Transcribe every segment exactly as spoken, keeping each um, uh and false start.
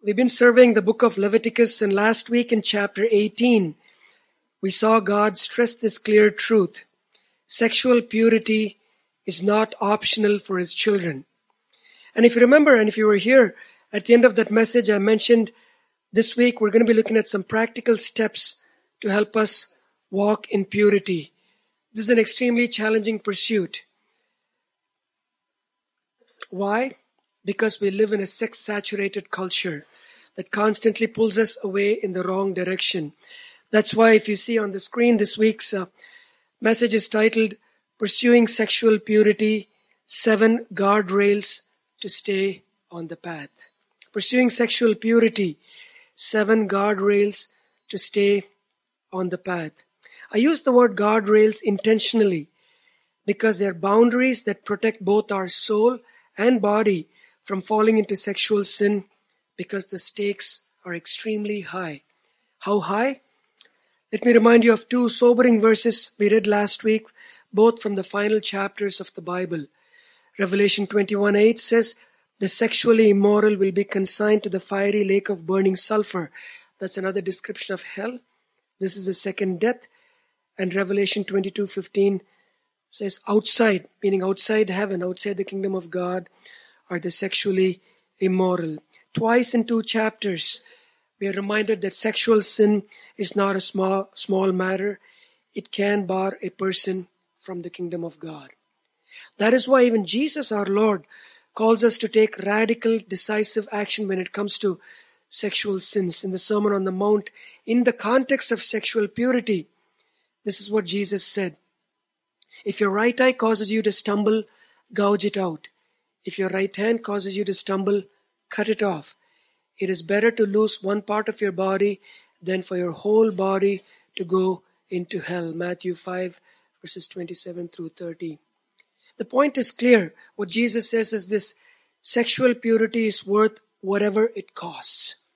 We've been surveying the book of Leviticus, and last week in chapter eighteen, we saw God stress this clear truth. Sexual purity is not optional for His children. And if you remember, and if you were here, at the end of that message I mentioned this week we're going to be looking at some practical steps to help us walk in purity. This is an extremely challenging pursuit. Why? Because we live in a sex-saturated culture that constantly pulls us away in the wrong direction. That's why if you see on the screen this week's uh, message is titled, Pursuing Sexual Purity, Seven Guardrails to Stay on the Path. Pursuing Sexual Purity, Seven Guardrails to Stay on the Path. I use the word guardrails intentionally because they're boundaries that protect both our soul and body from falling into sexual sin, because the stakes are extremely high. How high? Let me remind you of two sobering verses we read last week, both from the final chapters of the Bible. Revelation twenty-one eight says, the sexually immoral will be consigned to the fiery lake of burning sulfur. That's another description of hell. This is the second death. And Revelation twenty-two fifteen says, outside, meaning outside heaven, outside the kingdom of God, are the sexually immoral. Twice in two chapters, we are reminded that sexual sin is not a small, small matter. It can bar a person from the kingdom of God. That is why even Jesus, our Lord, calls us to take radical, decisive action when it comes to sexual sins. In the Sermon on the Mount, in the context of sexual purity, this is what Jesus said. If your right eye causes you to stumble, gouge it out. If your right hand causes you to stumble, cut it off. It is better to lose one part of your body than for your whole body to go into hell. Matthew five, verses twenty-seven through thirty. The point is clear. What Jesus says is this: sexual purity is worth whatever it costs.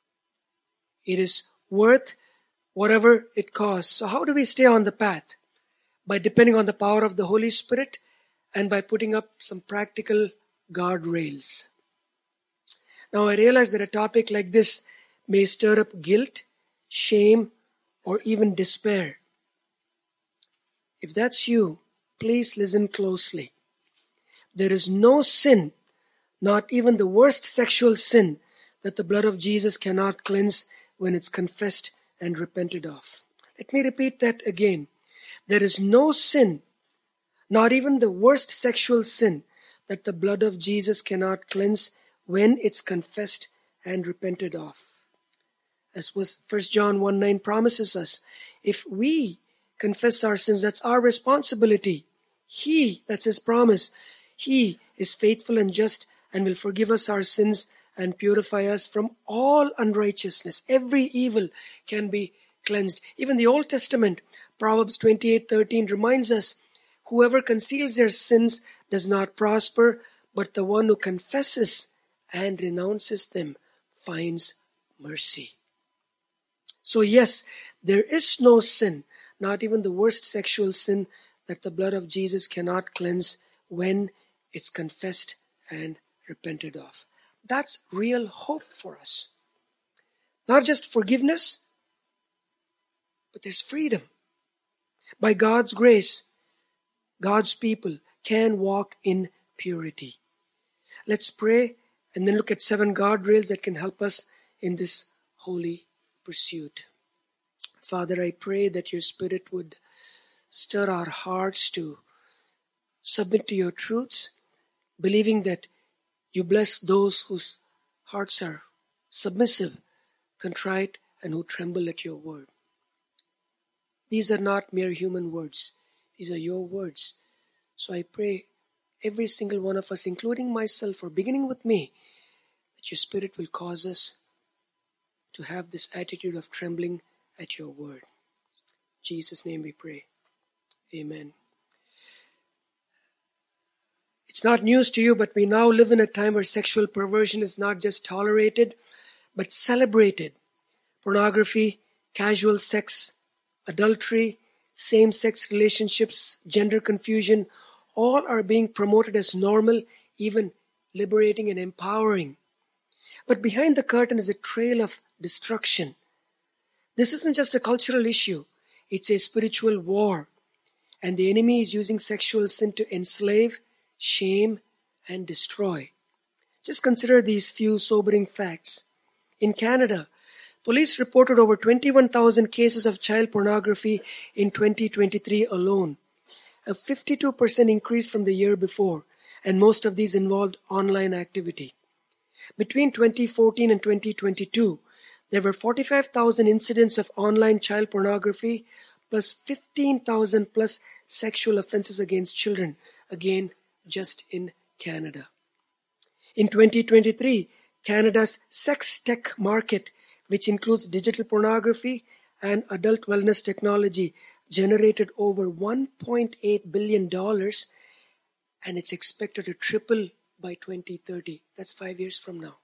It is worth whatever it costs. So how do we stay on the path? By depending on the power of the Holy Spirit and by putting up some practical guardrails. Now I realize that a topic like this may stir up guilt, shame, or even despair. If that's you, please listen closely. There is no sin, not even the worst sexual sin, that the blood of Jesus cannot cleanse when it's confessed and repented of. Let me repeat that again. There is no sin, not even the worst sexual sin, that the blood of Jesus cannot cleanse when it's confessed and repented of. As was First John one nine promises us, if we confess our sins, that's our responsibility. He, that's His promise, He is faithful and just and will forgive us our sins and purify us from all unrighteousness. Every evil can be cleansed. Even the Old Testament, Proverbs twenty-eight thirteen reminds us, whoever conceals their sins does not prosper, but the one who confesses and renounces them finds mercy. So yes, there is no sin, not even the worst sexual sin, that the blood of Jesus cannot cleanse when it's confessed and repented of. That's real hope for us. Not just forgiveness, but there's freedom. By God's grace, God's people can walk in purity. Let's pray and then look at seven guardrails that can help us in this holy pursuit. Father, I pray that your Spirit would stir our hearts to submit to your truths, believing that you bless those whose hearts are submissive, contrite, and who tremble at your word. These are not mere human words. These are your words. So I pray every single one of us, including myself, or beginning with me, that your Spirit will cause us to have this attitude of trembling at your word. In Jesus' name we pray. Amen. It's not news to you, but we now live in a time where sexual perversion is not just tolerated, but celebrated. Pornography, casual sex, adultery, same-sex relationships, gender confusion, all are being promoted as normal, even liberating and empowering. But behind the curtain is a trail of destruction. This isn't just a cultural issue. It's a spiritual war. And the enemy is using sexual sin to enslave, shame, and destroy. Just consider these few sobering facts. In Canada, police reported over twenty-one thousand cases of child pornography in twenty twenty-three alone, a fifty-two percent increase from the year before, and most of these involved online activity. Between twenty fourteen and twenty twenty-two, there were forty-five thousand incidents of online child pornography, plus fifteen thousand plus sexual offenses against children, again, just in Canada. In twenty twenty-three, Canada's sex tech market, which includes digital pornography and adult wellness technology, generated over one point eight billion dollars, and it's expected to triple by twenty thirty. That's five years from now.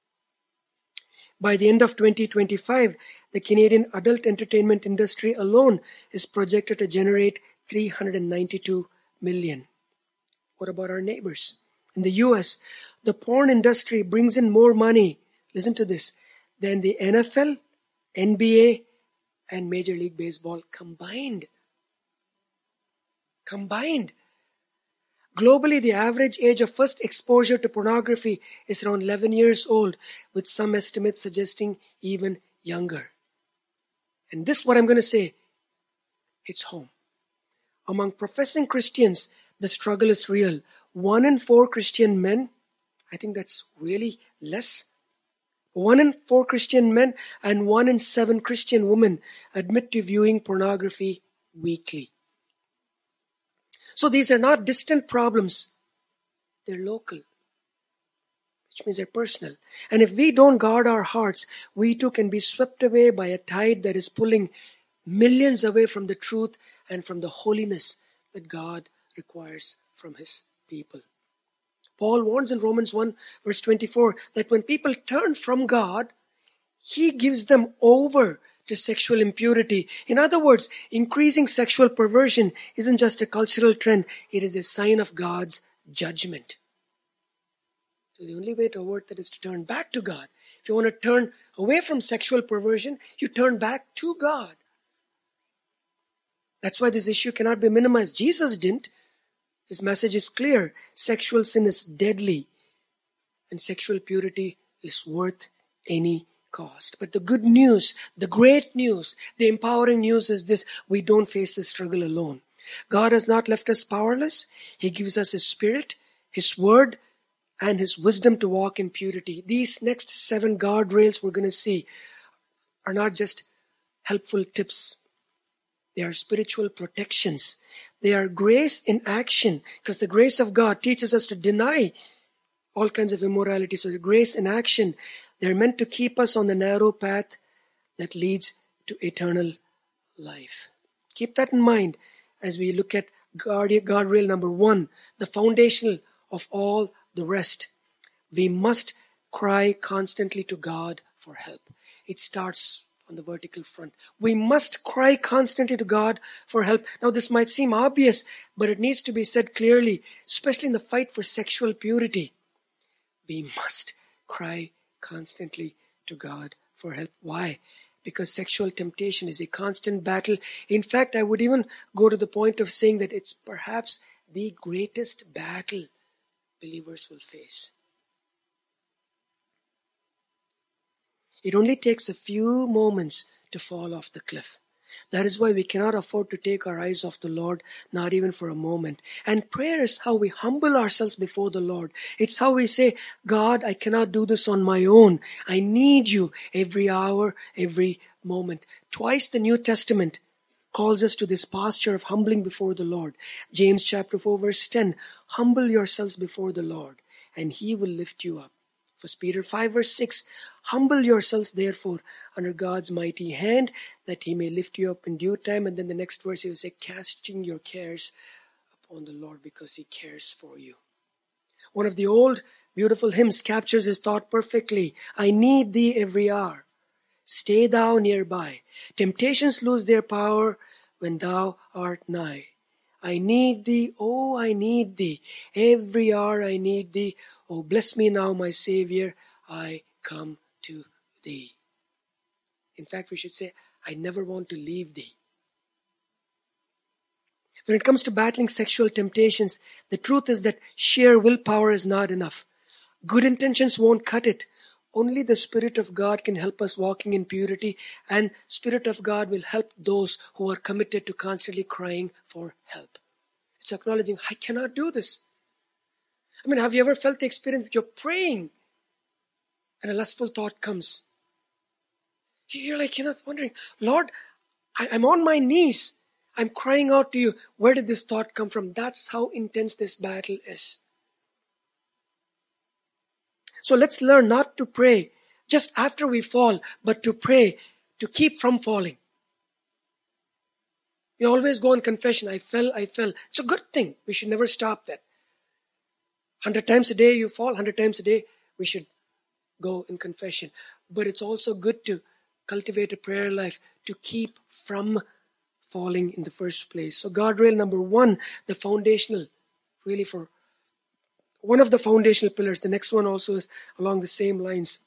By the end of twenty twenty-five, the Canadian adult entertainment industry alone is projected to generate three hundred ninety-two million dollars. What about our neighbors? In the U S, the porn industry brings in more money, listen to this, than the N F L, N B A, and Major League Baseball combined. Combined. Globally, the average age of first exposure to pornography is around eleven years old, with some estimates suggesting even younger. And this is what I'm going to say. It's home. Among professing Christians, the struggle is real. One in four Christian men, I think that's really less. One in four Christian men and one in seven Christian women admit to viewing pornography weekly. So these are not distant problems. They're local, which means they're personal. And if we don't guard our hearts, we too can be swept away by a tide that is pulling millions away from the truth and from the holiness that God requires from His people. Paul warns in Romans one verse twenty-four that when people turn from God, He gives them over to sexual impurity. In other words, increasing sexual perversion isn't just a cultural trend, it is a sign of God's judgment. So the only way to avert that is to turn back to God. If you want to turn away from sexual perversion, you turn back to God. That's why this issue cannot be minimized. Jesus didn't. His message is clear. Sexual sin is deadly, and sexual purity is worth any cost. But the good news, the great news, the empowering news is this: we don't face the struggle alone. God has not left us powerless. He gives us His Spirit, His Word, and His wisdom to walk in purity. These next seven guardrails we're going to see are not just helpful tips. They are spiritual protections. They are grace in action, because the grace of God teaches us to deny all kinds of immorality. So the grace in action, they're meant to keep us on the narrow path that leads to eternal life. Keep that in mind as we look at guard, guardrail number one, the foundational of all the rest. We must cry constantly to God for help. It starts on the vertical front. We must cry constantly to God for help. Now this might seem obvious, but it needs to be said clearly, especially in the fight for sexual purity. We must cry constantly to God for help. Why? Because sexual temptation is a constant battle. In fact, I would even go to the point of saying that it's perhaps the greatest battle believers will face. It only takes a few moments to fall off the cliff. That is why we cannot afford to take our eyes off the Lord, not even for a moment. And prayer is how we humble ourselves before the Lord. It's how we say, God, I cannot do this on my own. I need you every hour, every moment. Twice the New Testament calls us to this posture of humbling before the Lord. James chapter four verse ten, humble yourselves before the Lord, and He will lift you up. First Peter five verse six, humble yourselves therefore under God's mighty hand, that He may lift you up in due time. And then the next verse He will say, casting your cares upon the Lord, because He cares for you. One of the old beautiful hymns captures His thought perfectly. I need Thee every hour. Stay Thou nearby. Temptations lose their power when Thou art nigh. I need Thee, oh I need Thee. Every hour I need Thee. Oh bless me now, my Savior, I come to thee. In fact, we should say, I never want to leave thee. When it comes to battling sexual temptations, the truth is that sheer willpower is not enough. Good intentions won't cut it. Only the Spirit of God can help us walking in purity, and Spirit of God will help those who are committed to constantly crying for help. It's acknowledging, I cannot do this. I mean, have you ever felt the experience you're praying and a lustful thought comes? You're like, you're not wondering, Lord, I, I'm on my knees. I'm crying out to you. Where did this thought come from? That's how intense this battle is. So let's learn not to pray just after we fall, but to pray to keep from falling. We always go in confession. I fell, I fell. It's a good thing. We should never stop that. Hundred times a day you fall, hundred times a day we should go in confession. But it's also good to cultivate a prayer life to keep from falling in the first place. So guardrail number one, the foundational, really for one of the foundational pillars. The next one also is along the same lines,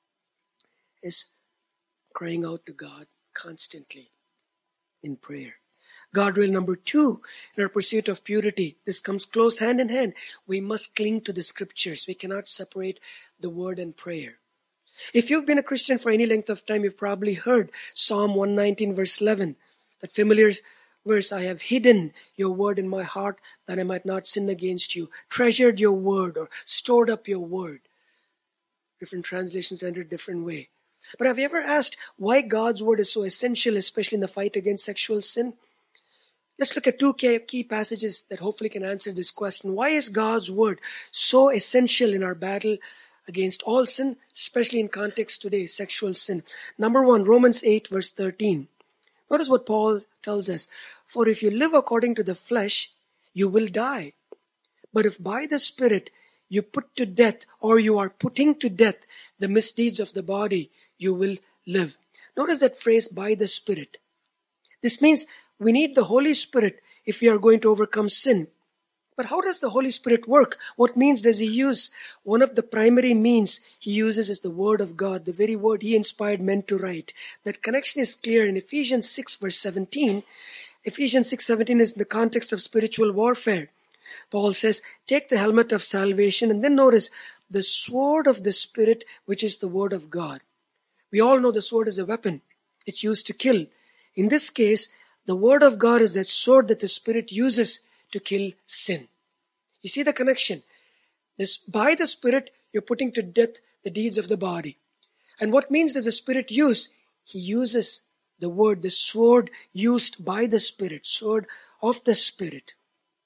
is crying out to God constantly in prayer. Guardrail number two, in our pursuit of purity, this comes close hand in hand. We must cling to the scriptures. We cannot separate the word and prayer. If you've been a Christian for any length of time, you've probably heard Psalm one nineteen verse eleven, that familiar verse, I have hidden your word in my heart that I might not sin against you, treasured your word or stored up your word. Different translations render it different way. But have you ever asked why God's word is so essential, especially in the fight against sexual sin? Let's look at two key passages that hopefully can answer this question. Why is God's word so essential in our battle against all sin, especially in context today, sexual sin? Number one, Romans eight verse thirteen. Notice what Paul tells us. For if you live according to the flesh, you will die. But if by the Spirit you put to death, or you are putting to death the misdeeds of the body, you will live. Notice that phrase, by the Spirit. This means we need the Holy Spirit if we are going to overcome sin. But how does the Holy Spirit work? What means does He use? One of the primary means He uses is the Word of God, the very word He inspired men to write. That connection is clear in Ephesians six verse seventeen. Ephesians six seventeen is in the context of spiritual warfare. Paul says, take the helmet of salvation, and then notice the sword of the Spirit, which is the Word of God. We all know the sword is a weapon. It's used to kill. In this case, the Word of God is that sword that the Spirit uses to kill sin. You see the connection? This, by the Spirit, you're putting to death the deeds of the body. And what means does the Spirit use? He uses the word, the sword used by the Spirit, sword of the Spirit.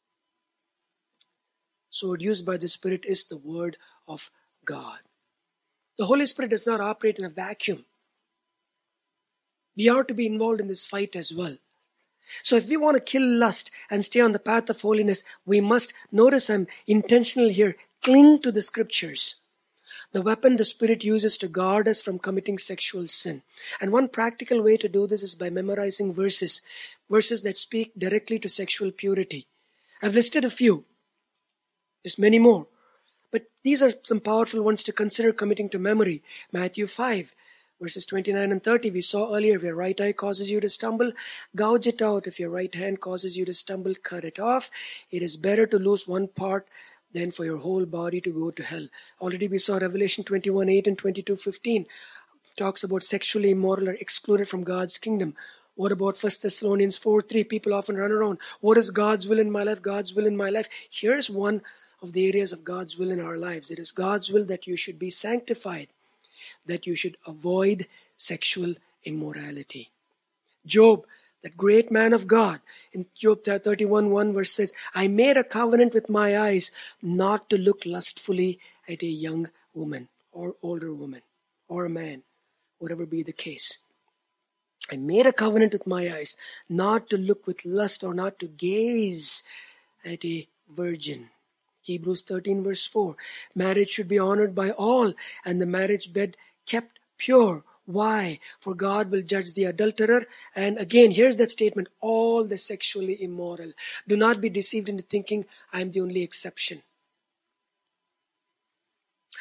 Sword used by the Spirit is the Word of God. The Holy Spirit does not operate in a vacuum. We are to be involved in this fight as well. So if we want to kill lust and stay on the path of holiness, we must, notice I'm intentional here, cling to the scriptures. The weapon the Spirit uses to guard us from committing sexual sin. And one practical way to do this is by memorizing verses, verses that speak directly to sexual purity. I've listed a few. There's many more. But these are some powerful ones to consider committing to memory. Matthew five. Verses twenty-nine and thirty, we saw earlier, if your right eye causes you to stumble, gouge it out. If your right hand causes you to stumble, cut it off. It is better to lose one part than for your whole body to go to hell. Already we saw Revelation twenty-one eight and twenty-two fifteen. Talks about sexually immoral or excluded from God's kingdom. What about First Thessalonians four three? People often run around. What is God's will in my life? God's will in my life. Here's one of the areas of God's will in our lives. It is God's will that you should be sanctified, that you should avoid sexual immorality. Job, that great man of God, in Job thirty-one one verse says, I made a covenant with my eyes not to look lustfully at a young woman or older woman or a man, whatever be the case. I made a covenant with my eyes not to look with lust or not to gaze at a virgin. Hebrews thirteen verse four, marriage should be honored by all and the marriage bed kept pure. Why? For God will judge the adulterer. And again, here's that statement, all the sexually immoral. Do not be deceived into thinking I'm the only exception.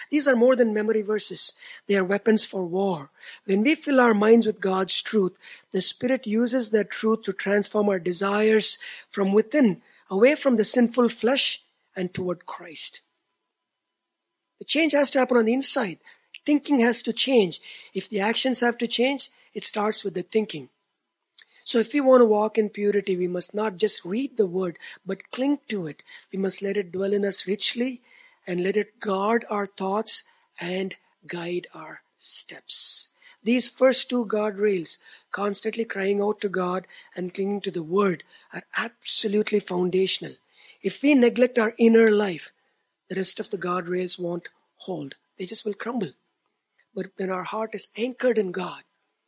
These are more than memory verses. They are weapons for war. When we fill our minds with God's truth, the Spirit uses that truth to transform our desires from within, away from the sinful flesh and toward Christ. The change has to happen on the inside. Thinking has to change. If the actions have to change, it starts with the thinking. So if we want to walk in purity, we must not just read the word, but cling to it. We must let it dwell in us richly and let it guard our thoughts and guide our steps. These first two guardrails, constantly crying out to God and clinging to the word, are absolutely foundational. If we neglect our inner life, the rest of the guardrails won't hold. They just will crumble. But when our heart is anchored in God,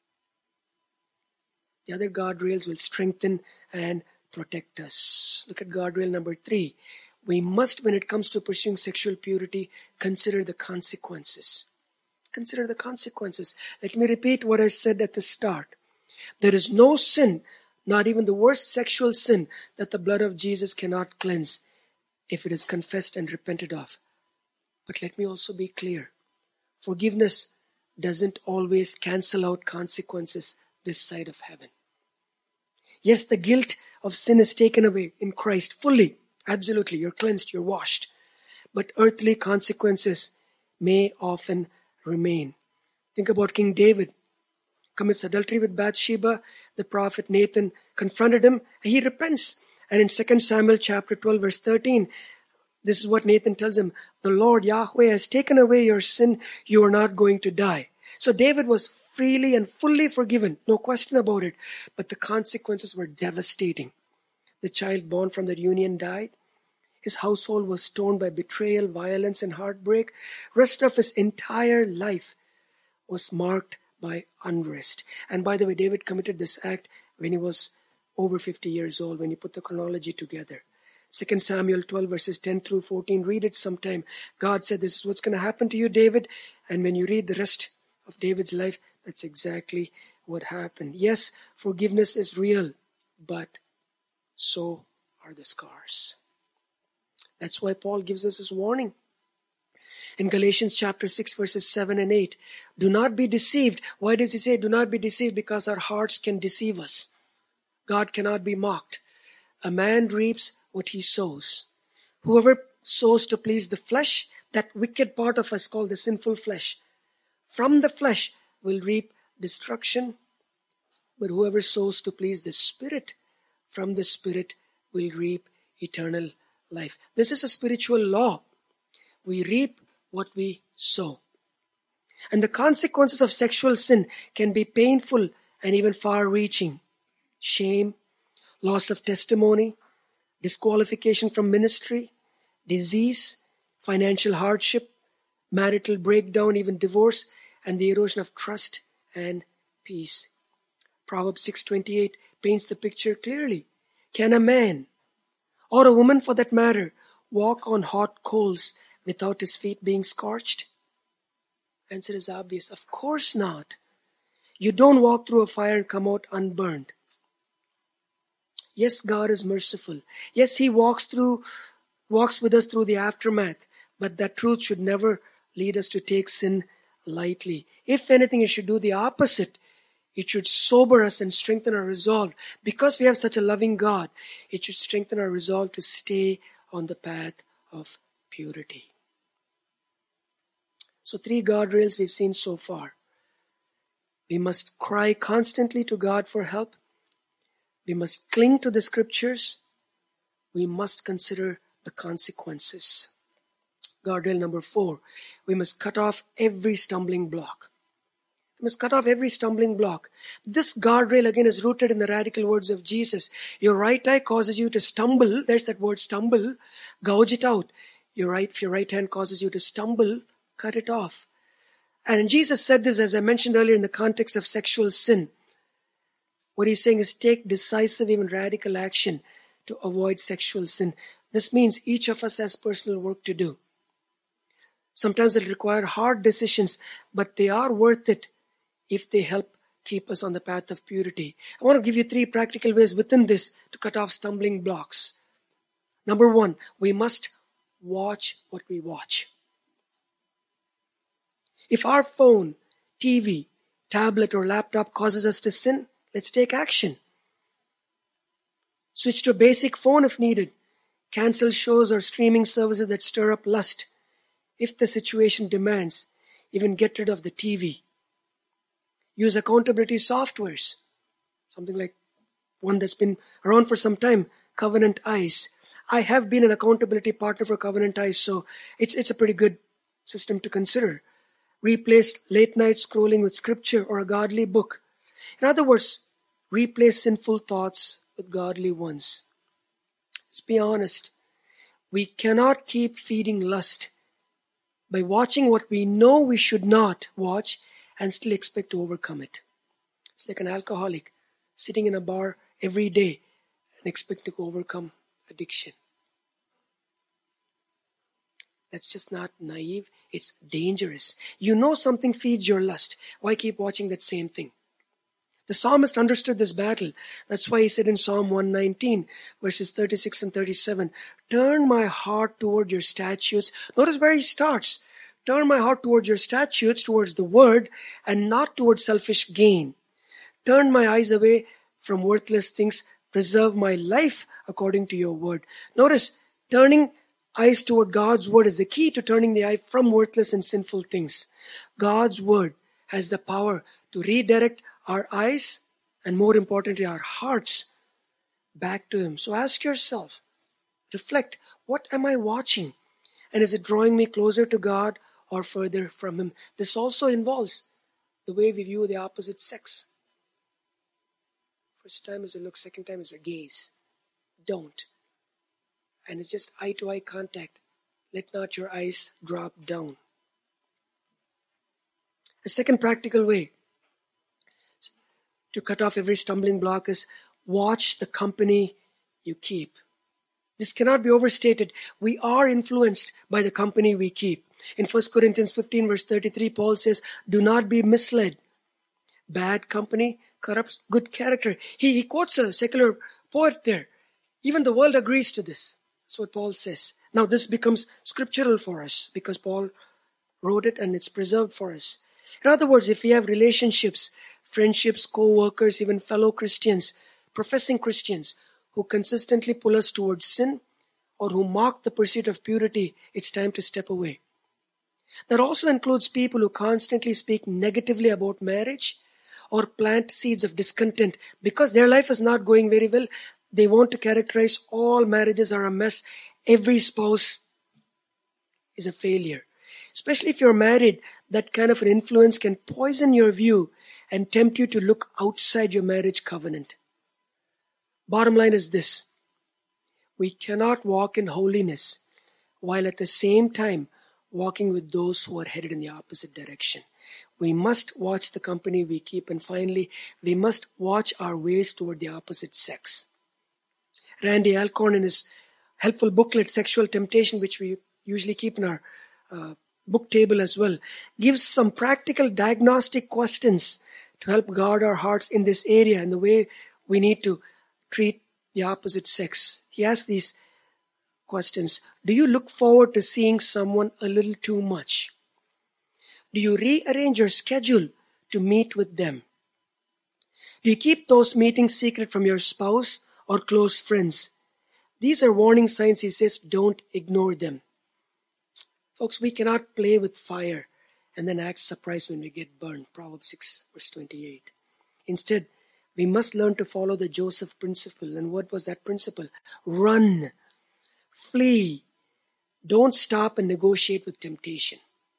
the other guardrails will strengthen and protect us. Look at guardrail number three. We must, when it comes to pursuing sexual purity, consider the consequences. Consider the consequences. Let me repeat what I said at the start. There is no sin, not even the worst sexual sin, that the blood of Jesus cannot cleanse if it is confessed and repented of. But let me also be clear. Forgiveness doesn't always cancel out consequences this side of heaven. Yes, the guilt of sin is taken away in Christ fully. Absolutely, you're cleansed, you're washed. But earthly consequences may often remain. Think about King David. Commits adultery with Bathsheba. The prophet Nathan confronted him. He repents. And in Second Samuel chapter twelve, verse thirteen, this is what Nathan tells him. The Lord Yahweh has taken away your sin. You are not going to die. So David was freely and fully forgiven. No question about it. But the consequences were devastating. The child born from that union died. His household was torn by betrayal, violence, and heartbreak. Rest of his entire life was marked by unrest. And by the way, David committed this act when he was over fifty years old, when you put the chronology together. Second Samuel twelve, verses ten through fourteen. Read it sometime. God said, this is what's going to happen to you, David. And when you read the rest of David's life, that's exactly what happened. Yes, forgiveness is real, but so are the scars. That's why Paul gives us his warning. In Galatians chapter six, verses seven and eight, do not be deceived. Why does he say do not be deceived? Because our hearts can deceive us. God cannot be mocked. A man reaps what he sows. Whoever sows to please the flesh, that wicked part of us called the sinful flesh, from the flesh will reap destruction. But whoever sows to please the Spirit, from the Spirit will reap eternal life. This is a spiritual law. We reap what we sow. And the consequences of sexual sin can be painful and even far-reaching. Shame, loss of testimony, disqualification from ministry, disease, financial hardship, marital breakdown, even divorce, and the erosion of trust and peace. Proverbs six twenty-eight paints the picture clearly. Can a man, or a woman for that matter, walk on hot coals without his feet being scorched? Answer is obvious. Of course not. You don't walk through a fire and come out unburned. Yes, God is merciful. Yes, He walks through, walks with us through the aftermath. But that truth should never lead us to take sin lightly. If anything, it should do the opposite. It should sober us and strengthen our resolve. Because we have such a loving God, it should strengthen our resolve to stay on the path of purity. So three guardrails we've seen so far. We must cry constantly to God for help. We must cling to the scriptures. We must consider the consequences. Guardrail number four. We must cut off every stumbling block. We must cut off every stumbling block. This guardrail again is rooted in the radical words of Jesus. Your right eye causes you to stumble. There's that word stumble. Gouge it out. Your right, if your right hand causes you to stumble, cut it off. And Jesus said this, as I mentioned earlier, in the context of sexual sin. What he's saying is take decisive, even radical action to avoid sexual sin. This means each of us has personal work to do. Sometimes it'll require hard decisions, but they are worth it if they help keep us on the path of purity. I want to give you three practical ways within this to cut off stumbling blocks. Number one, we must watch what we watch. If our phone, T V, tablet or laptop causes us to sin, let's take action. Switch to a basic phone if needed. Cancel shows or streaming services that stir up lust. If the situation demands, even get rid of the T V. Use accountability softwares. Something like one that's been around for some time, Covenant Eyes. I have been an accountability partner for Covenant Eyes, so it's it's a pretty good system to consider. Replace late night scrolling with scripture or a godly book. In other words, replace sinful thoughts with godly ones. Let's be honest. We cannot keep feeding lust by watching what we know we should not watch and still expect to overcome it. It's like an alcoholic sitting in a bar every day and expecting to overcome addiction. That's just not naive. It's dangerous. You know something feeds your lust. Why keep watching that same thing? The psalmist understood this battle. That's why he said in Psalm one nineteen, verses thirty-six and thirty-seven, turn my heart toward your statutes. Notice where he starts. Turn my heart towards your statutes, towards the word, and not towards selfish gain. Turn my eyes away from worthless things. Preserve my life according to your word. Notice, turning eyes toward God's word is the key to turning the eye from worthless and sinful things. God's word has the power to redirect our eyes and, more importantly, our hearts back to Him. So ask yourself, reflect, what am I watching? And is it drawing me closer to God or further from Him? This also involves the way we view the opposite sex. First time is a look, second time is a gaze. Don't. And it's just eye-to-eye contact. Let not your eyes drop down. The second practical way to cut off every stumbling block is watch the company you keep. This cannot be overstated. We are influenced by the company we keep. In First Corinthians fifteen verse thirty-three, Paul says, do not be misled. Bad company corrupts good character. He, he quotes a secular poet there. Even the world agrees to this. That's what Paul says. Now this becomes scriptural for us because Paul wrote it and it's preserved for us. In other words, if we have relationships, friendships, co-workers, even fellow Christians, professing Christians, who consistently pull us towards sin or who mock the pursuit of purity, it's time to step away. That also includes people who constantly speak negatively about marriage or plant seeds of discontent because their life is not going very well. They want to characterize all marriages are a mess. Every spouse is a failure. Especially if you're married, that kind of an influence can poison your view and tempt you to look outside your marriage covenant. Bottom line is this. We cannot walk in holiness while at the same time walking with those who are headed in the opposite direction. We must watch the company we keep, and finally, we must watch our ways toward the opposite sex. Randy Alcorn, in his helpful booklet, Sexual Temptation, which we usually keep in our uh, book table as well, gives some practical diagnostic questions to help guard our hearts in this area and the way we need to treat the opposite sex. He asks these questions. Do you look forward to seeing someone a little too much? Do you rearrange your schedule to meet with them? Do you keep those meetings secret from your spouse or close friends? These are warning signs. He says, don't ignore them. Folks, we cannot play with fire and then act surprised when we get burned. Proverbs six, verse twenty-eight. Instead, we must learn to follow the Joseph principle. And what was that principle? Run. Flee. Don't stop and negotiate with temptation.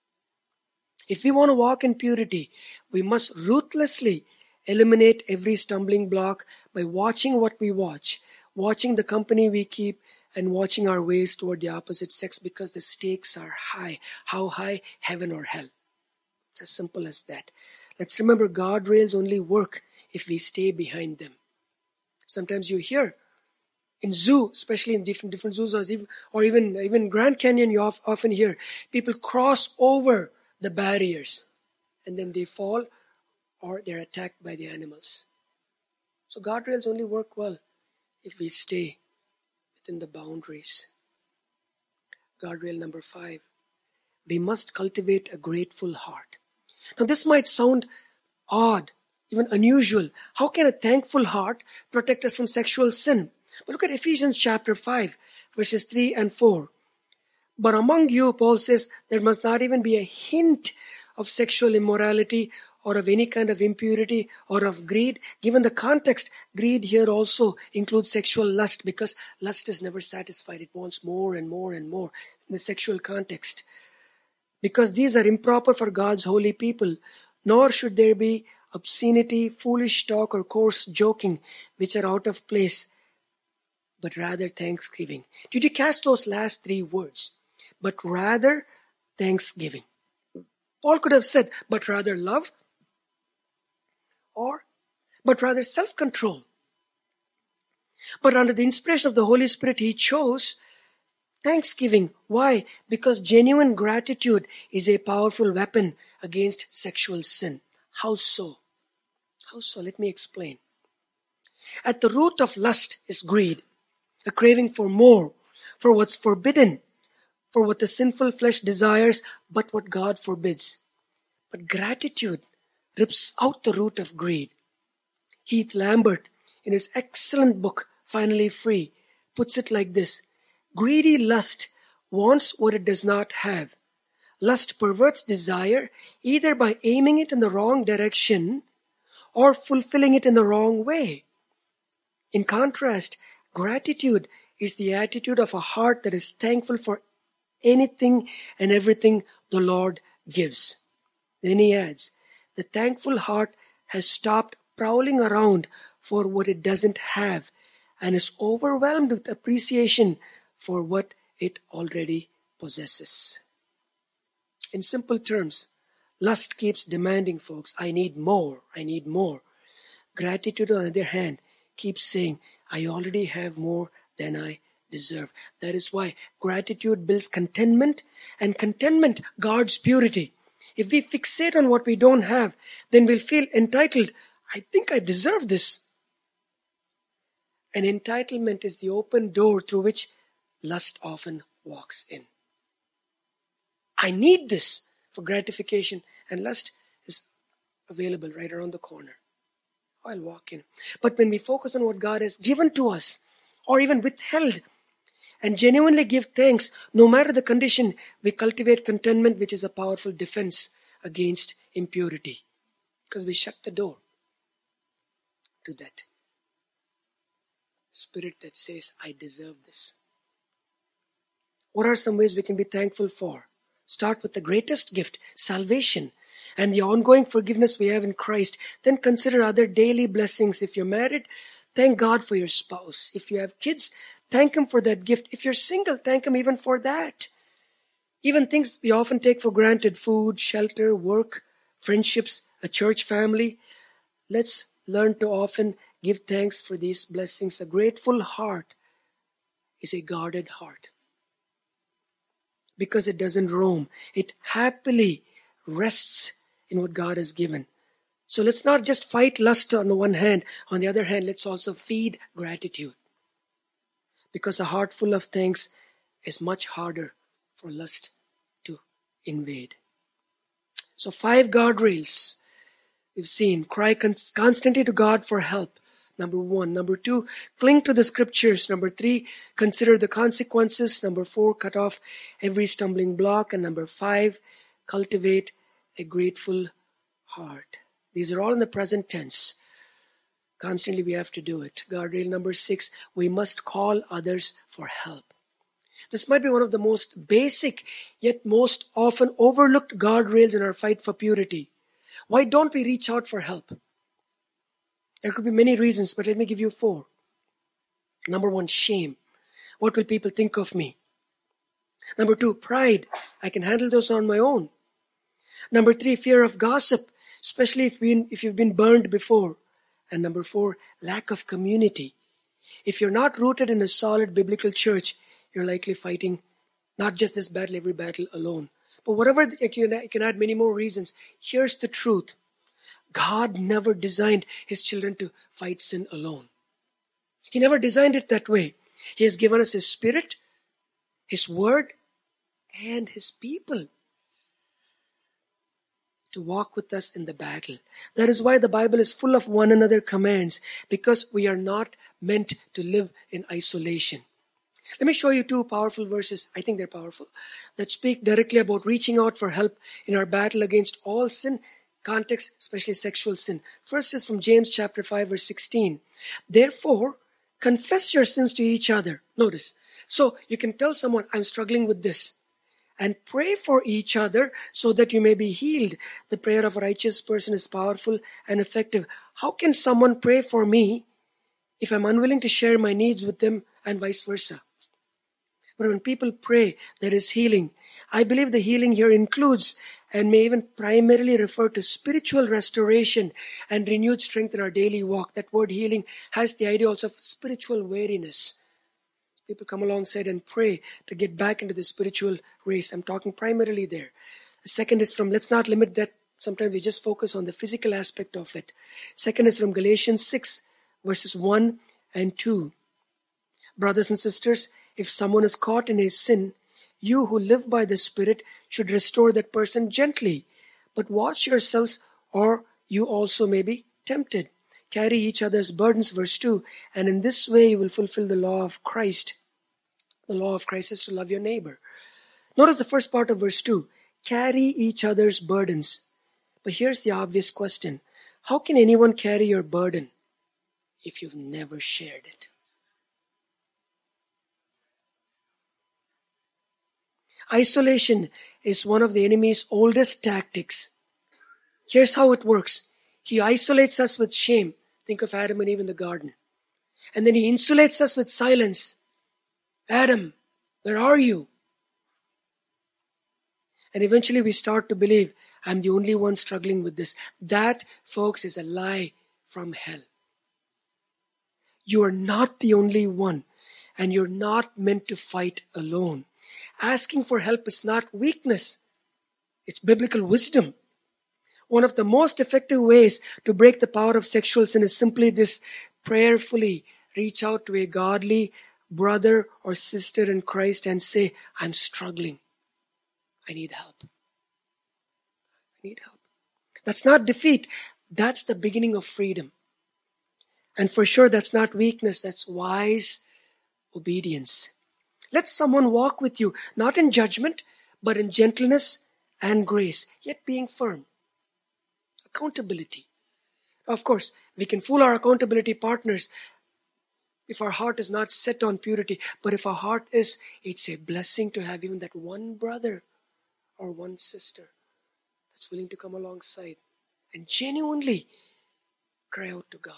If we want to walk in purity, we must ruthlessly eliminate every stumbling block by watching what we watch, watching the company we keep, and watching our ways toward the opposite sex because the stakes are high. How high? Heaven or hell. It's as simple as that. Let's remember, guardrails only work if we stay behind them. Sometimes you hear in zoo, especially in different different zoos, or even or even, even Grand Canyon, you often hear people cross over the barriers and then they fall or they're attacked by the animals. So guardrails only work well if we stay within the boundaries. Guardrail number five. We must cultivate a grateful heart. Now this might sound odd, even unusual. How can a thankful heart protect us from sexual sin? But look at Ephesians chapter five, verses three and four. But among you, Paul says, there must not even be a hint of sexual immorality or of any kind of impurity or of greed. Given the context, greed here also includes sexual lust, because lust is never satisfied. It wants more and more and more in the sexual context. Because these are improper for God's holy people, nor should there be obscenity, foolish talk, or coarse joking, which are out of place, but rather thanksgiving. Did you catch those last three words? But rather thanksgiving. Paul could have said, but rather love, or but rather self-control. But under the inspiration of the Holy Spirit, he chose thanksgiving. Why? Because genuine gratitude is a powerful weapon against sexual sin. How so? How so? Let me explain. At the root of lust is greed, a craving for more, for what's forbidden, for what the sinful flesh desires, but what God forbids. But gratitude rips out the root of greed. Heath Lambert, in his excellent book, Finally Free, puts it like this. Greedy lust wants what it does not have. Lust perverts desire either by aiming it in the wrong direction or fulfilling it in the wrong way. In contrast, gratitude is the attitude of a heart that is thankful for anything and everything the Lord gives. Then he adds, the thankful heart has stopped prowling around for what it doesn't have and is overwhelmed with appreciation for what it already possesses. In simple terms, lust keeps demanding, folks, I need more, I need more. Gratitude, on the other hand, keeps saying, I already have more than I deserve. That is why gratitude builds contentment, and contentment guards purity. If we fixate on what we don't have, then we'll feel entitled. I think I deserve this. And entitlement is the open door through which lust often walks in. I need this for gratification, and lust is available right around the corner. I'll walk in. But when we focus on what God has given to us, or even withheld, and genuinely give thanks, no matter the condition, we cultivate contentment, which is a powerful defense against impurity. Because we shut the door to that spirit that says, I deserve this. What are some ways we can be thankful for? Start with the greatest gift, salvation, and the ongoing forgiveness we have in Christ. Then consider other daily blessings. If you're married, thank God for your spouse. If you have kids, thank Him for that gift. If you're single, thank Him even for that. Even things we often take for granted, food, shelter, work, friendships, a church family. Let's learn to often give thanks for these blessings. A grateful heart is a guarded heart. Because it doesn't roam. It happily rests in what God has given. So let's not just fight lust on the one hand. On the other hand, let's also feed gratitude. Because a heart full of thanks is much harder for lust to invade. So five guardrails we've seen. Cry constantly to God for help. Number one. Number two, cling to the scriptures. Number three, consider the consequences. Number four, cut off every stumbling block. And number five, cultivate a grateful heart. These are all in the present tense. Constantly we have to do it. Guardrail number six, we must call others for help. This might be one of the most basic, yet most often overlooked guardrails in our fight for purity. Why don't we reach out for help? There could be many reasons, but let me give you four. Number one, shame. What will people think of me? Number two, pride. I can handle those on my own. Number three, fear of gossip, especially if, we, if you've been burned before. And number four, lack of community. If you're not rooted in a solid biblical church, you're likely fighting not just this battle, every battle alone. But whatever, you can, you can add many more reasons. Here's the truth. God never designed His children to fight sin alone. He never designed it that way. He has given us His Spirit, His Word, and His people. to walk with us in the battle. That is why the Bible is full of one another commands, because we are not meant to live in isolation. Let me show you two powerful verses, I think they're powerful, that speak directly about reaching out for help in our battle against all sin, context, especially sexual sin. First is from James chapter five, verse sixteen. Therefore, confess your sins to each other. Notice. So you can tell someone, I'm struggling with this. And pray for each other so that you may be healed. The prayer of a righteous person is powerful and effective. How can someone pray for me if I'm unwilling to share my needs with them, and vice versa? But when people pray, there is healing. I believe the healing here includes and may even primarily refer to spiritual restoration and renewed strength in our daily walk. That word healing has the idea also of spiritual weariness. People come alongside and pray to get back into the spiritual race. I'm talking primarily there. The second is from, let's not limit that. Sometimes we just focus on the physical aspect of it. Second is from Galatians six, verses one and two. Brothers and sisters, if someone is caught in a sin, you who live by the Spirit should restore that person gently. But watch yourselves, or you also may be tempted. Carry each other's burdens, verse two, and in this way you will fulfill the law of Christ. The law of Christ is to love your neighbor. Notice the first part of verse two. Carry each other's burdens. But here's the obvious question. How can anyone carry your burden if you've never shared it? Isolation is one of the enemy's oldest tactics. Here's how it works. He isolates us with shame. Think of Adam and Eve in the garden. And then he insulates us with silence. Adam, where are you? And eventually we start to believe, I'm the only one struggling with this. That, folks, is a lie from hell. You are not the only one, and you're not meant to fight alone. Asking for help is not weakness. It's biblical wisdom. One of the most effective ways to break the power of sexual sin is simply this: prayerfully reach out to a godly brother or sister in Christ and say, I'm struggling. I need help. I need help. That's not defeat. That's the beginning of freedom. And for sure, that's not weakness. That's wise obedience. Let someone walk with you, not in judgment, but in gentleness and grace, yet being firm. Accountability. Of course, we can fool our accountability partners if our heart is not set on purity. But if our heart is, it's a blessing to have even that one brother or one sister that's willing to come alongside and genuinely cry out to God.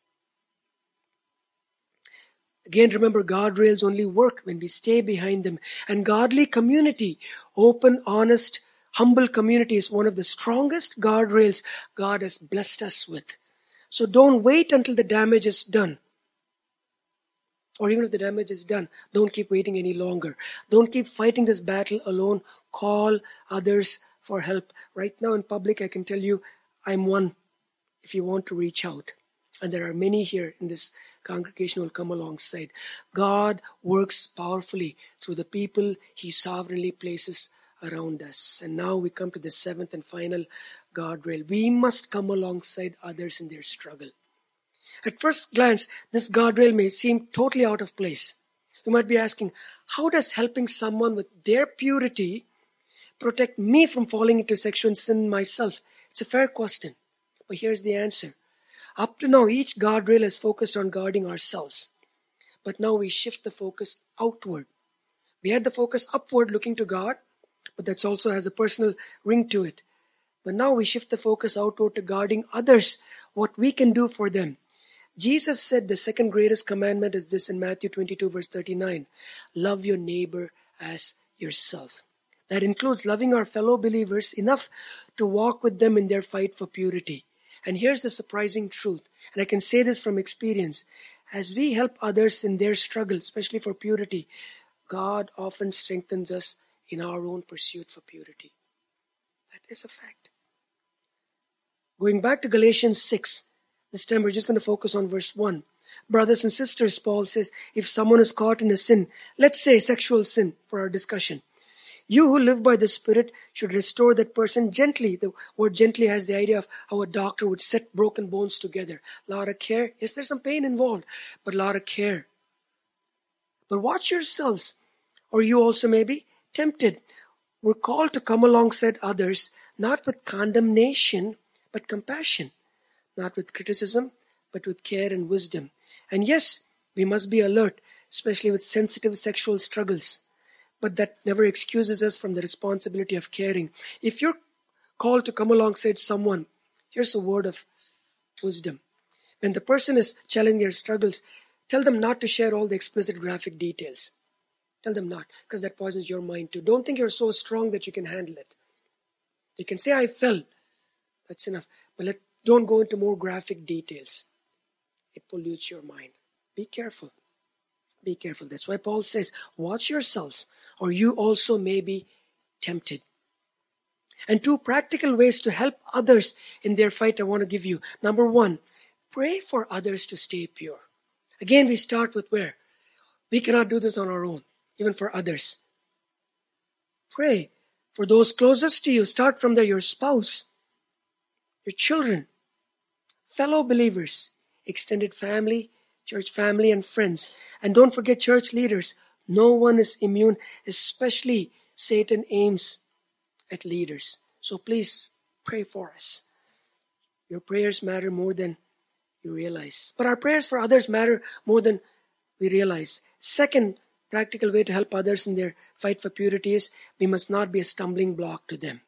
Again, remember, guardrails only work when we stay behind them. And godly community, open, honest, humble community is one of the strongest guardrails God has blessed us with. So don't wait until the damage is done. Or even if the damage is done, don't keep waiting any longer. Don't keep fighting this battle alone. Call others for help. Right now in public, I can tell you, I'm one if you want to reach out. And there are many here in this congregation who will come alongside. God works powerfully through the people He sovereignly places around us. And now we come to the seventh and final guardrail. We must come alongside others in their struggle. At first glance, this guardrail may seem totally out of place. You might be asking, how does helping someone with their purity protect me from falling into sexual sin myself? It's a fair question. But here's the answer. Up to now, each guardrail is focused on guarding ourselves. But now we shift the focus outward. We had the focus upward, looking to God, but that also has a personal ring to it. But now we shift the focus outward to guarding others, what we can do for them. Jesus said the second greatest commandment is this in Matthew twenty-two, verse thirty-nine. Love your neighbor as yourself. That includes loving our fellow believers enough to walk with them in their fight for purity. And here's the surprising truth, and I can say this from experience. As we help others in their struggle, especially for purity, God often strengthens us in our own pursuit for purity. That is a fact. Going back to Galatians six, this time we're just going to focus on verse one. Brothers and sisters, Paul says, if someone is caught in a sin, let's say sexual sin for our discussion, You who live by the Spirit should restore that person gently. The word gently has the idea of how a doctor would set broken bones together. A lot of care. Yes, there's some pain involved, but a lot of care. But watch yourselves, or you also may be tempted. We're called to come alongside others, not with condemnation, but compassion. Not with criticism, but with care and wisdom. And yes, we must be alert, especially with sensitive sexual struggles. But that never excuses us from the responsibility of caring. If you're called to come alongside someone, here's a word of wisdom. When the person is challenging their struggles, tell them not to share all the explicit graphic details. Tell them not, because that poisons your mind too. Don't think you're so strong that you can handle it. You can say, I fell. That's enough. But let, don't go into more graphic details. It pollutes your mind. Be careful. Be careful. That's why Paul says, watch yourselves, or you also may be tempted. And two practical ways to help others in their fight I want to give you. Number one, pray for others to stay pure. Again, we start with where? We cannot do this on our own, even for others. Pray for those closest to you. Start from there, your spouse, your children, fellow believers, extended family, church family, and friends. And don't forget church leaders. No one is immune, especially Satan aims at leaders. So please pray for us. Your prayers matter more than you realize. But our prayers for others matter more than we realize. Second practical way to help others in their fight for purity is we must not be a stumbling block to them.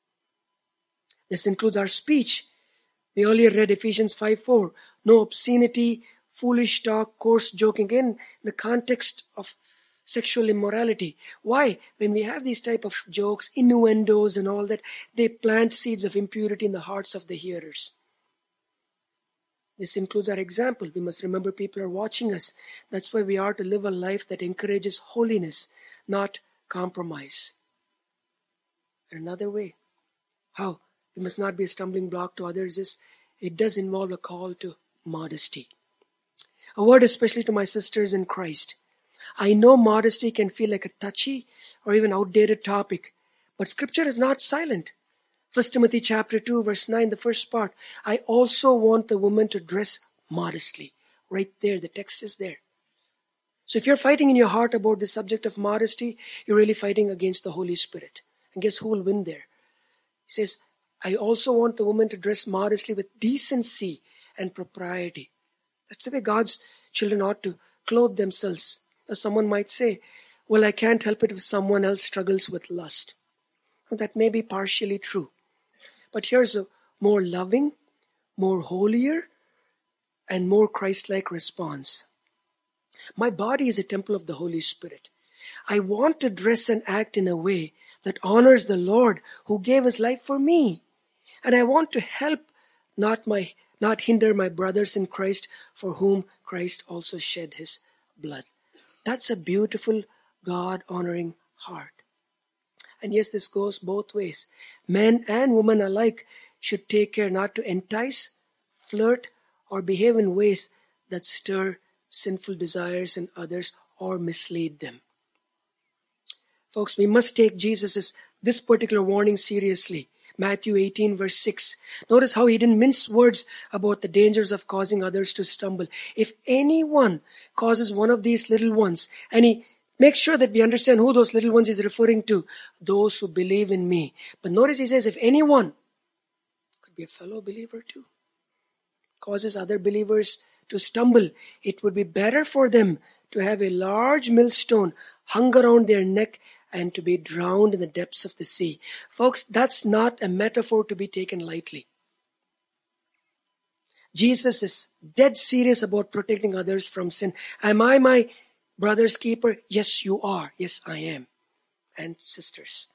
This includes our speech. We earlier read Ephesians five four. No obscenity, foolish talk, coarse joking in the context of sexual immorality. Why? When we have these type of jokes, innuendos and all that, they plant seeds of impurity in the hearts of the hearers. This includes our example. We must remember people are watching us. That's why we are to live a life that encourages holiness, not compromise. And another way, how we must not be a stumbling block to others is it does involve a call to modesty. A word especially to my sisters in Christ. I know modesty can feel like a touchy or even outdated topic, but Scripture is not silent. First Timothy chapter two, verse nine, the first part. I also want the woman to dress modestly. Right there, the text is there. So if you're fighting in your heart about the subject of modesty, you're really fighting against the Holy Spirit. And guess who will win there? He says, I also want the woman to dress modestly with decency and propriety. That's the way God's children ought to clothe themselves. As someone might say, well, I can't help it if someone else struggles with lust. Well, that may be partially true. But here's a more loving, more holier, and more Christ-like response. My body is a temple of the Holy Spirit. I want to dress and act in a way that honors the Lord who gave his life for me. And I want to help, not my, not hinder my brothers in Christ for whom Christ also shed his blood. That's a beautiful, God-honoring heart. And yes, this goes both ways. Men and women alike should take care not to entice, flirt, or behave in ways that stir sinful desires in others or mislead them. Folks, we must take Jesus' this particular warning seriously. Matthew eighteen verse six. Notice how he didn't mince words about the dangers of causing others to stumble. If anyone causes one of these little ones, and he makes sure that we understand who those little ones is referring to, those who believe in me. But notice he says, if anyone, could be a fellow believer too, causes other believers to stumble, it would be better for them to have a large millstone hung around their neck and to be drowned in the depths of the sea. Folks, that's not a metaphor to be taken lightly. Jesus is dead serious about protecting others from sin. Am I my brother's keeper? Yes, you are. Yes, I am. And sisters.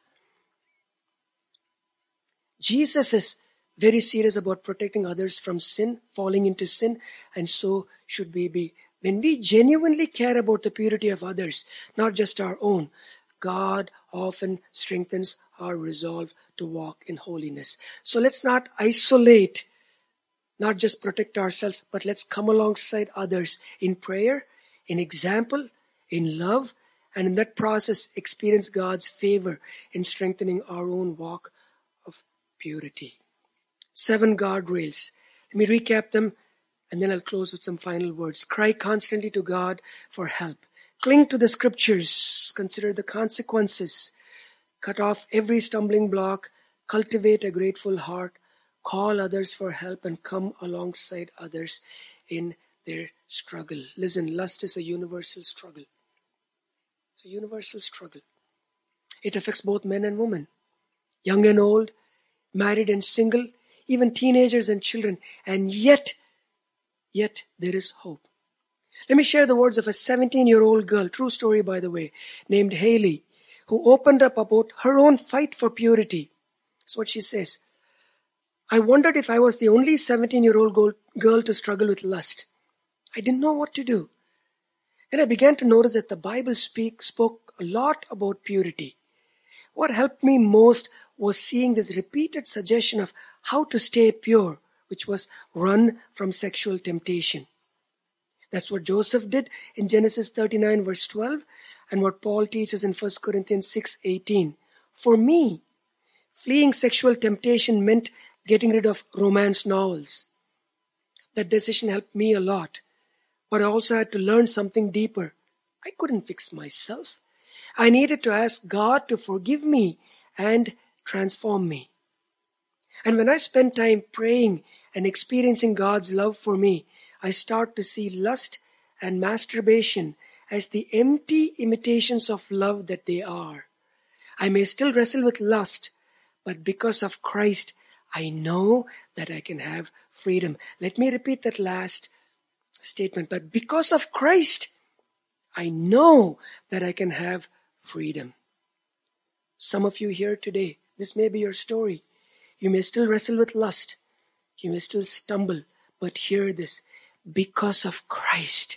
Jesus is very serious about protecting others from sin, falling into sin, and so should we be. When we genuinely care about the purity of others, not just our own, God often strengthens our resolve to walk in holiness. So let's not isolate, not just protect ourselves, but let's come alongside others in prayer, in example, in love, and in that process experience God's favor in strengthening our own walk of purity. Seven guardrails. Let me recap them and then I'll close with some final words. Cry constantly to God for help. Cling to the scriptures. Consider the consequences. Cut off every stumbling block. Cultivate a grateful heart. Call others for help and come alongside others in their struggle. Listen, lust is a universal struggle. It's a universal struggle. It affects both men and women, young and old, married and single, even teenagers and children. And yet, yet there is hope. Let me share the words of a seventeen-year-old girl, true story by the way, named Haley, who opened up about her own fight for purity. That's what she says. I wondered if I was the only seventeen-year-old girl to struggle with lust. I didn't know what to do. Then I began to notice that the Bible speak, spoke a lot about purity. What helped me most was seeing this repeated suggestion of how to stay pure, which was run from sexual temptation. That's what Joseph did in Genesis thirty-nine verse twelve and what Paul teaches in First Corinthians six eighteen. For me, fleeing sexual temptation meant getting rid of romance novels. That decision helped me a lot. But I also had to learn something deeper. I couldn't fix myself. I needed to ask God to forgive me and transform me. And when I spend time praying and experiencing God's love for me, I start to see lust and masturbation as the empty imitations of love that they are. I may still wrestle with lust, but because of Christ, I know that I can have freedom. Let me repeat that last statement. But because of Christ, I know that I can have freedom. Some of you here today, this may be your story. You may still wrestle with lust. You may still stumble. But hear this. Because of Christ,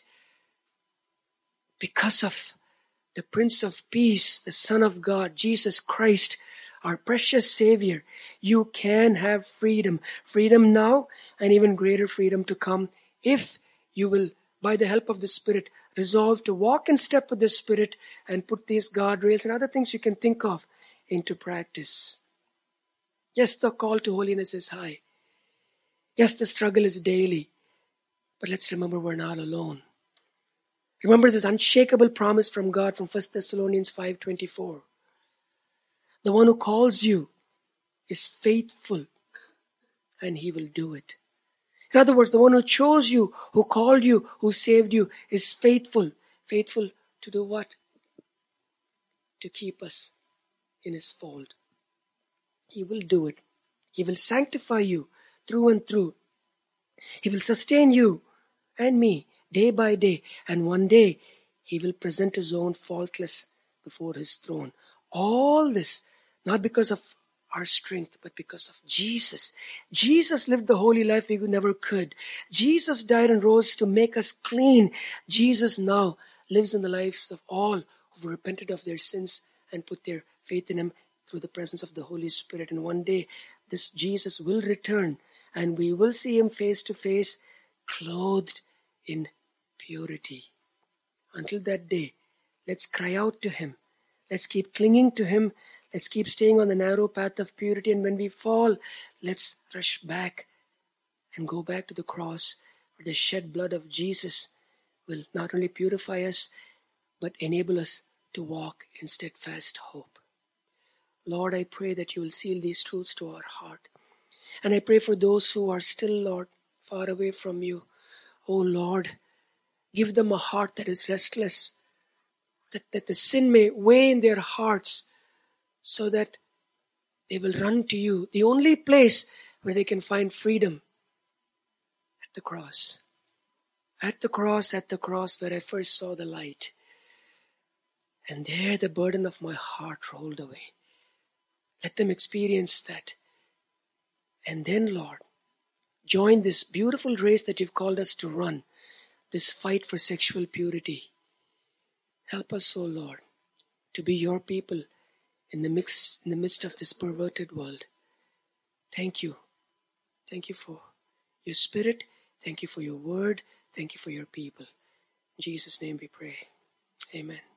because of the Prince of Peace, the Son of God, Jesus Christ, our precious Savior, you can have freedom. Freedom now and even greater freedom to come if you will, by the help of the Spirit, resolve to walk in step with the Spirit and put these guardrails and other things you can think of into practice. Yes, the call to holiness is high. Yes, the struggle is daily. But let's remember we're not alone. Remember this unshakable promise from God from First Thessalonians five twenty-four. The one who calls you is faithful and he will do it. In other words, the one who chose you, who called you, who saved you is faithful. Faithful to do what? To keep us in his fold. He will do it. He will sanctify you through and through. He will sustain you and me day by day. And one day, he will present his own faultless before his throne. All this, not because of our strength, but because of Jesus. Jesus lived the holy life we never could. Jesus died and rose to make us clean. Jesus now lives in the lives of all who repented of their sins and put their faith in him through the presence of the Holy Spirit. And one day, this Jesus will return and we will see him face to face, clothed in purity. Until that day, let's cry out to him. Let's keep clinging to him. Let's keep staying on the narrow path of purity. And when we fall, let's rush back and go back to the cross where the shed blood of Jesus will not only purify us, but enable us to walk in steadfast hope. Lord, I pray that you will seal these truths to our heart. And I pray for those who are still, Lord, far away from you. Oh Lord, give them a heart that is restless, that, that the sin may weigh in their hearts, so that they will run to you, the only place where they can find freedom, at the cross. At the cross, at the cross where I first saw the light. And there the burden of my heart rolled away. Let them experience that. And then, Lord, join this beautiful race that you've called us to run, this fight for sexual purity. Help us, O Lord, to be your people in the mix, in the midst of this perverted world. Thank you. Thank you for your Spirit. Thank you for your word. Thank you for your people. In Jesus' name we pray. Amen.